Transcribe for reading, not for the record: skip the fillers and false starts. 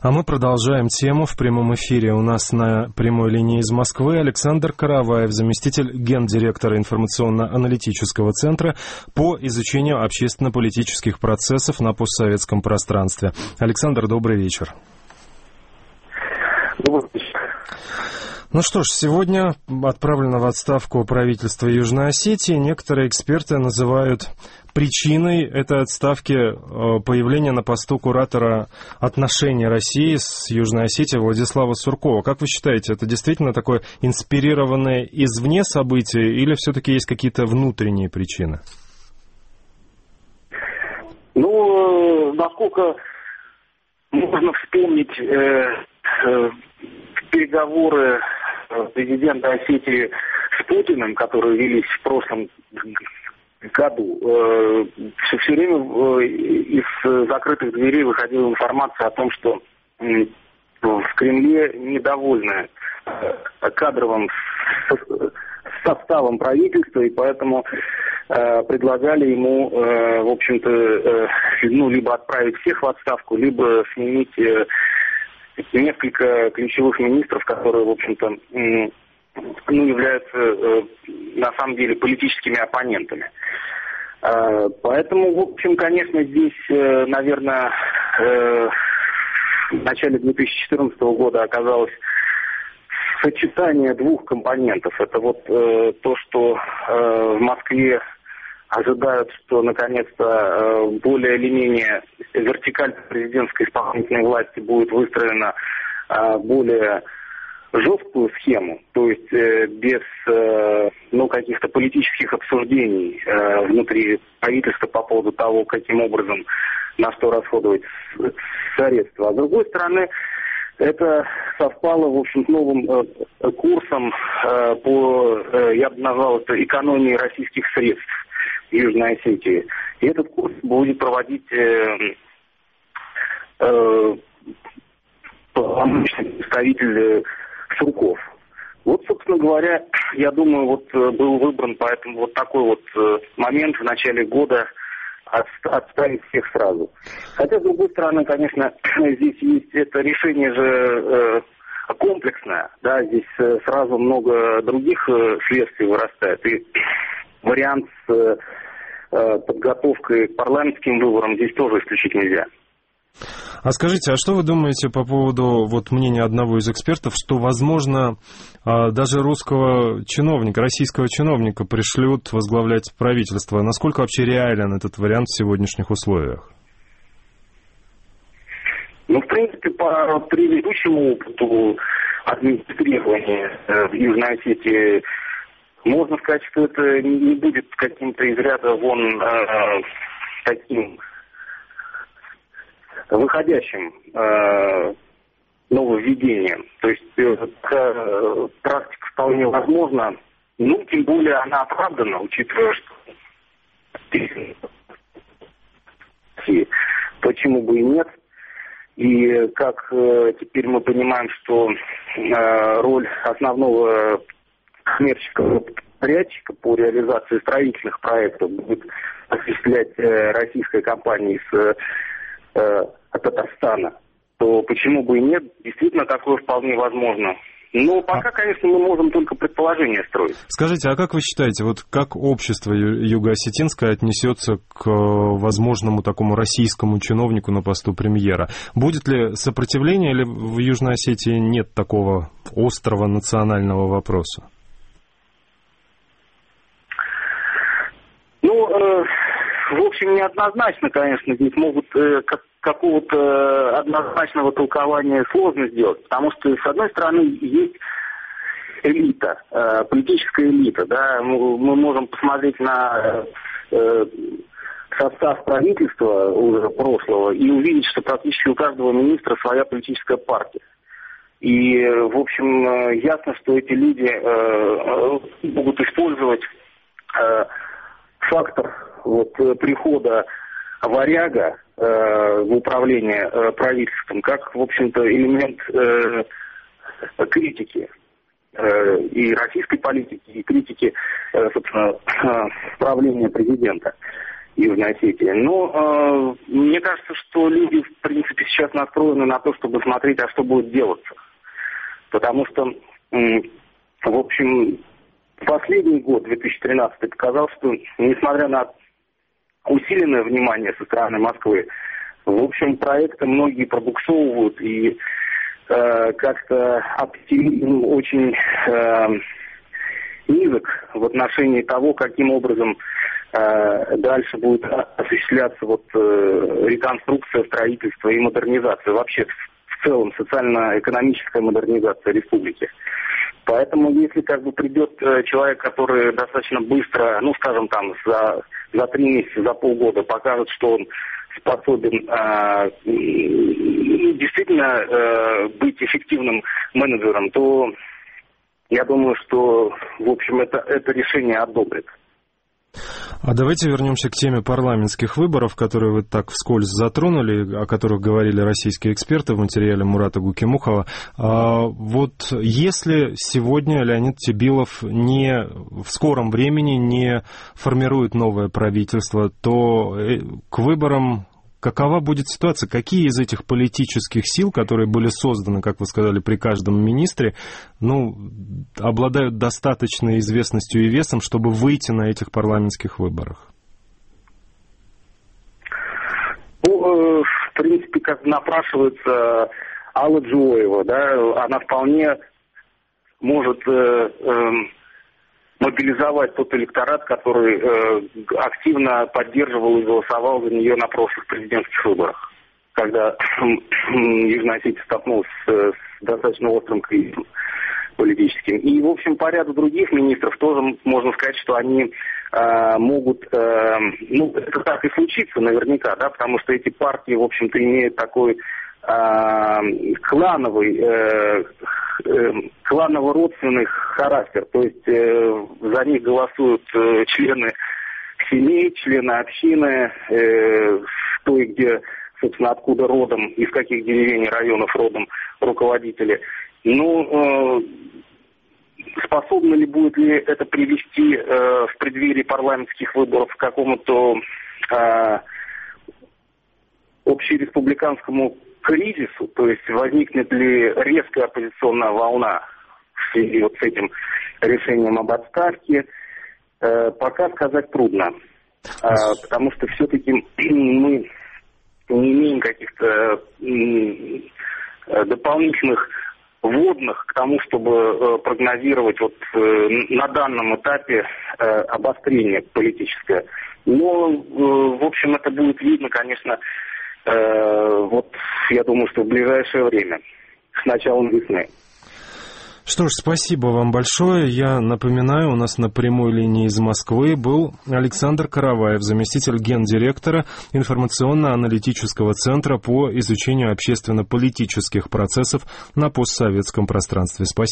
А мы продолжаем тему в прямом эфире. У нас на прямой линии из Москвы Александр Караваев, заместитель гендиректора информационно-аналитического центра по изучению общественно-политических процессов на постсоветском пространстве. Александр, добрый вечер. Добрый вечер. Ну что ж, сегодня отправлено в отставку правительство Южной Осетии. Некоторые эксперты называют причиной этой отставки появление на посту куратора отношений России с Южной Осетией Владислава Суркова. Как вы считаете, это действительно такое инспирированное извне событие или все-таки есть какие-то внутренние причины? Ну, насколько можно вспомнить переговоры президента Осетии с Путиным, которые велись в прошлом году, все время из закрытых дверей выходила информация о том, что в Кремле недовольны кадровым составом правительства, и поэтому предлагали ему, в общем-то, либо отправить всех в отставку, либо сменить несколько ключевых министров, которые, в общем-то, являются на самом деле политическими оппонентами. Поэтому, в общем, конечно, здесь, наверное, в начале 2014 года оказалось сочетание двух компонентов. Это вот то, что в Москве ожидают, что наконец-то более или менее вертикаль президентской исполнительной власти будет выстроена более жесткую схему, то есть без каких-то политических обсуждений внутри правительства по поводу того, каким образом на что расходовать средства. А с другой стороны, это совпало, в общем, с новым курсом по, я бы назвал это, экономии российских средств в Южной Осетии. И этот курс будет проводить полномочный представитель Сурков. Вот, собственно говоря, я думаю, был выбран поэтому вот такой вот момент в начале года отставить всех сразу. Хотя, с другой стороны, конечно, здесь есть это решение же комплексное, да, здесь сразу много других следствий вырастает, и вариант с подготовкой к парламентским выборам здесь тоже исключить нельзя. А скажите, а что вы думаете по поводу мнения одного из экспертов, что, возможно, даже русского чиновника, российского чиновника пришлют возглавлять правительство? Насколько вообще реален этот вариант в сегодняшних условиях? В принципе, по предыдущему опыту администрирования в Южной Осетии можно сказать, что это не будет каким-то из ряда вон таким выходящим нововведением. То есть практика вполне возможна, тем более она оправдана, учитывая, что почему бы и нет. И как теперь мы понимаем, что роль основного коммерческого подрядчика по реализации строительных проектов будет осуществлять российская компания из Татарстана, то почему бы и нет, действительно такое вполне возможно. Но пока, конечно, мы можем только предположения строить. Скажите, а как вы считаете, как общество юго-осетинское отнесется к возможному такому российскому чиновнику на посту премьера? Будет ли сопротивление, или в Южной Осетии нет такого острого национального вопроса? В общем, неоднозначно, конечно, здесь могут какого-то однозначного толкования сложно сделать, потому что, с одной стороны, есть элита, политическая элита, да, мы можем посмотреть на состав правительства уже прошлого и увидеть, что практически у каждого министра своя политическая партия. И, в общем, ясно, что эти люди могут использовать фактор прихода варяга в управление правительством как, в общем-то, элемент критики и российской политики, и критики, собственно, правления президента. Южной Осетии. Но мне кажется, что люди, в принципе, сейчас настроены на то, чтобы смотреть, а что будет делаться. Потому что, в общем, последний год, 2013, показал, что, несмотря на усиленное внимание со стороны Москвы, в общем, проекты многие пробуксовывают, и как-то оптимизм очень низок в отношении того, каким образом дальше будет осуществляться реконструкция, строительство и модернизация, вообще в целом социально-экономическая модернизация республики. Поэтому если придет человек, который достаточно быстро, скажем, там за 3 месяца, за полгода покажет, что он способен действительно быть эффективным менеджером, то я думаю, что, в общем, это решение одобрит. А давайте вернемся к теме парламентских выборов, которые вы так вскользь затронули, о которых говорили российские эксперты в материале Мурата Гукимухова. Если сегодня Леонид Тебилов в скором времени не формирует новое правительство, то к выборам какова будет ситуация? Какие из этих политических сил, которые были созданы, как вы сказали, при каждом министре, обладают достаточной известностью и весом, чтобы выйти на этих парламентских выборах? В принципе, как напрашивается Алла Джуоева, да, она вполне может мобилизовать тот электорат, который активно поддерживал и голосовал за нее на прошлых президентских выборах, когда Южная Осетия столкнулась с достаточно острым кризисом политическим. И, в общем, по ряду других министров тоже можно сказать, что они могут, это так и случится наверняка, да, потому что эти партии, в общем-то, имеют такой кланово-родственный характер, то есть за них голосуют члены семей, члены общины, той, где, собственно, откуда родом, из каких деревень, районов родом руководители. Способно ли будет ли это привести в преддверии парламентских выборов к какому-то общереспубликанскому кризису, то есть возникнет ли резкая оппозиционная волна в связи с этим решением об отставке, пока сказать трудно. Потому что все-таки мы не имеем каких-то дополнительных вводных к тому, чтобы прогнозировать на данном этапе обострение политическое. Но, в общем, это будет видно, конечно, я думаю, что в ближайшее время, с началом весны. Что ж, спасибо вам большое. Я напоминаю, у нас на прямой линии из Москвы был Александр Караваев, заместитель гендиректора информационно-аналитического центра по изучению общественно-политических процессов на постсоветском пространстве. Спасибо.